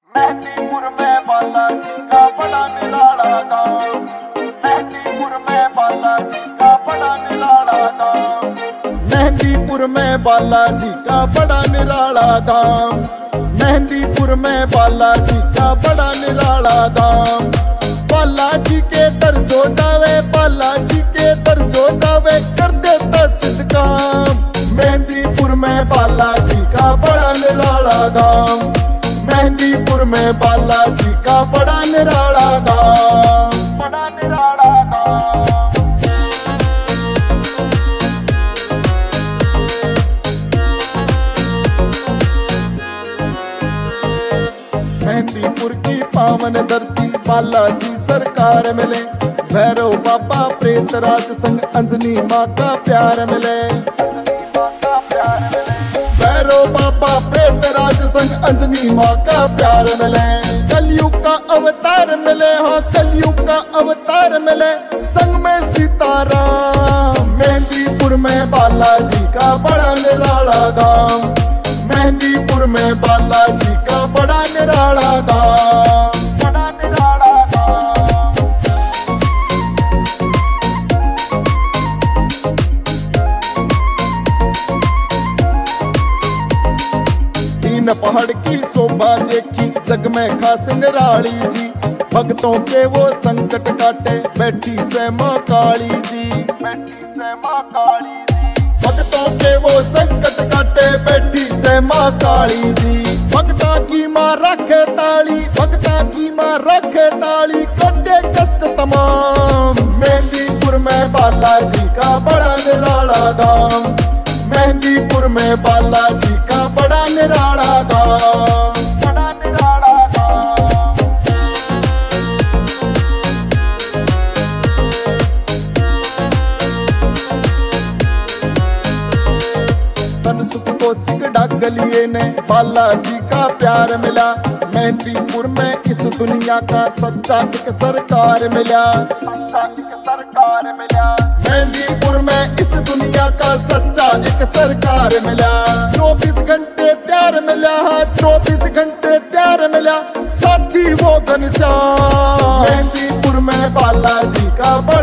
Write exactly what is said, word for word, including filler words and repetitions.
मेहंदीपुर में बालाजी का बड़ा निराला धाम। मेहंदीपुर में बालाजी का बड़ा निराला धाम। मेहंदीपुर में बालाजी का बड़ा निराला धाम। मेहंदीपुर में बालाजी का बड़ा निराला धाम। बालाजी के दर जो जावे, बालाजी के दर जो जावे, कर देता सिद्ध काम। मेहंदीपुर में बालाजी का बड़ा निराला धाम। मेहंदीपुर में बालाजी का बड़ा निराला धाम, बड़ा निराला धाम। मेहंदीपुर की पावन धरती बालाजी सरकार मिले। भैरव बाबा प्रेतराज संग अंजनी माँ का प्यार मिले। भैरव बाबा प्रेतराज संग अंजनी माँ का प्यार मिले। कलयुग का अवतार मिले, हाँ कलयुग का अवतार मिले, संग में सीताराम। मेहंदीपुर में बालाजी का बड़ा निराला धाम। मेहंदीपुर में बालाजी का बड़ा निराला धाम, बड़ा निराला धाम। तीन पहाड़ की शोभा देखी, जग में खास निराली जी। भक्तों के वो संकट काटे, बैठी से माँ काली जी, बैठी से माँ काली जी। भक्तों के वो संकट काटे, बैठी से माँ काली जी। भक्ता की माँ रखे ताली, भक्ता की माँ रखे ताली, कटे कष्ट तमाम। मेहंदीपुर में बालाजी का बड़ा निराला धाम। मेहंदीपुर में बालाजी का बड़ा निराला धाम, बड़ा निराला धाम। तन सुख को सिक डागलिए ने बालाजी का प्यार मिला। मेहंदीपुर में इस दुनिया का सच्चा एक सरकार मिला, सच्चा एक सरकार मिला। मेहंदीपुर में इस दुनिया का सच्चा एक सरकार मिला। चौबीस घंटे त्यार मिला, हाँ चौबीस घंटे त्यार मिला, साथी वो घनश्याम। मेहंदीपुर में बालाजी का